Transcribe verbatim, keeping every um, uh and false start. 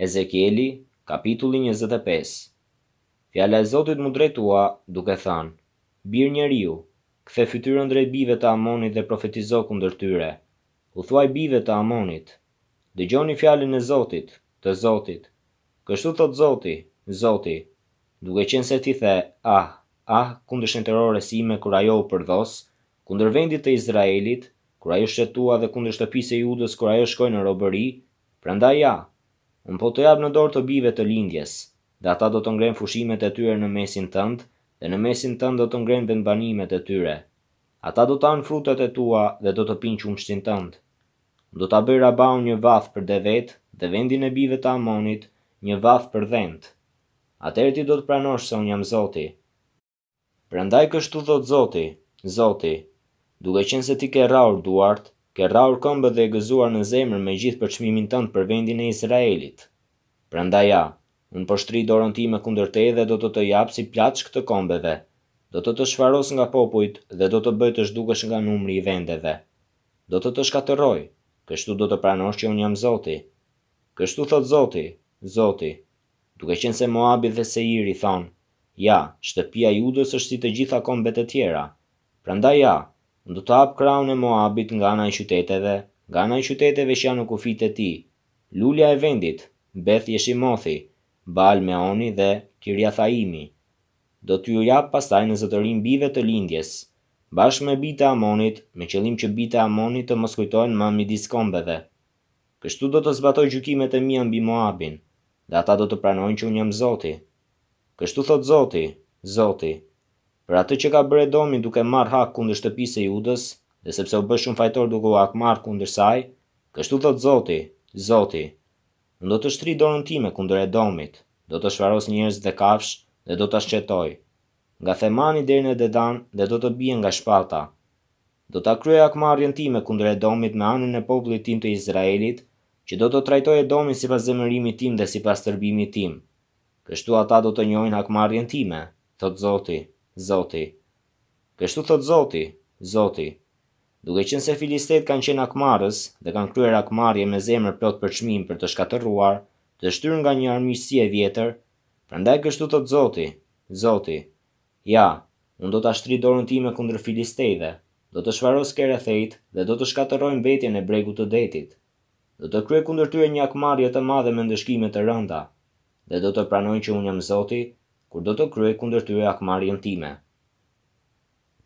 Ezekieli, kapitulli njëzet e pesë. Fjala e Zotit mu drejtua, duke thënë: Bir njeriu, kthe fytyrën drejt bijve të Amonit dhe profetizo kundër tyre. U thuaj bijve të Amonit: dëgjoni fjalën e Zotit, të Zotit. Kështu thot Zoti, Zoti, duke qenë se ti the, ah, ah, kundër shenjtërores sime kur ajo u përdos, kundër vendit të Izraelit, kur ajo shëtua dhe kundër shtëpisë së Judës kur ajo shkoi në robëri, prandaj ja, unë po të jap në dorë të bijve të lindjes, dhe ata do të ngrenë fushimet e tyre në mesin tënd, dhe në mesin tënd do të ngrenë vendbanimet e tyre. Ata do të hanë frutat e tua dhe do të pinë qumshtin tënd. Do ta bëj Rabaun një vath për devet dhe vendin e bijve të Amonit një vath për dhent. Atëherë ti do të pranosh se unë jam Zoti. Prandaj kështu thot Zoti, Zoti, duke qenë se ti ke rraur duart, ke rraur këmbët dhe e gëzuar në zemër me gjithë përçmimin tënd për vendin e Izraelit. Prandaj ja, unë po shtri dorën time kundër teje dhe do të të jap si plaçk të kombeve. Do të të shfaros nga popujt dhe do të bëj të zhdukesh nga numri i vendeve. Do të të shkatërroj, kështu do të pranosh që unë jam Zoti. Kështu thot Zoti, Zoti, duke qenë se Moabi dhe Seiri thonë: ja, shtëpia e Judës është si të gjitha kombet e tjera. Prandaj ja, unë do të hap krahun e Moabit nga ana e qyteteve, nga ana e qyteteve që janë në kufit e tij. Lulja e vendit, Beth Jeshimothi, Baal Meoni dhe Kiriathaimi. Do t'ju jap pastaj në zotërim bijve të lindjes, bashkë me bijtë e Amonit, me qëllim që bijtë e Amonit të mos kujtohen më midis kombeve. Kështu do të zbatoj gjykimet e mia mbi Moabin, dhe ata do të pranojnë që unë jam Zoti. Kështu thot Zoti, Zoti, për atë që ka bërë Edomi duke marrë hak kundër shtëpisë së Judës, dhe sepse u bë shumë fajtor duke u hakmarrë kundër saj, kështu thot Zoti, Zoti, unë do të shtri dorën time kundër Edomit, do të shfaros njerëz dhe kafsh dhe do ta shqetoj, nga Themani deri në Dedan dhe do të bien nga shpata. Do ta kryej hakmarrjen time kundër Edomit me anën e popullit tim të Izraelit, që do të trajtoj Edomin sipas zemërimit tim dhe sipas tërbimit tim. Kështu ata do të njohin hakmarrjen time, thot Zoti, Zoti. Kështu thot Zoti, Zoti, duke qenë se Filistet kanë qenë hakmarrës dhe kanë kryer hakmarrje me zemër plot për çmim për të shkatërruar, të shtyrë nga një armiqësi e vjetër, prandaj kështu thot Zoti, Zoti, ja, unë do ta shtri dorën time kundër filistejve, do të shfaros Kerethejt dhe do të shkatërroj mbetjen e bregut të detit. Do të kryej kundër tyre një hakmarrje të madhe me ndëshkime të rënda, dhe do të pranojnë që unë jam Zoti, kur do të kryej kundër tyre hakmarrjen time.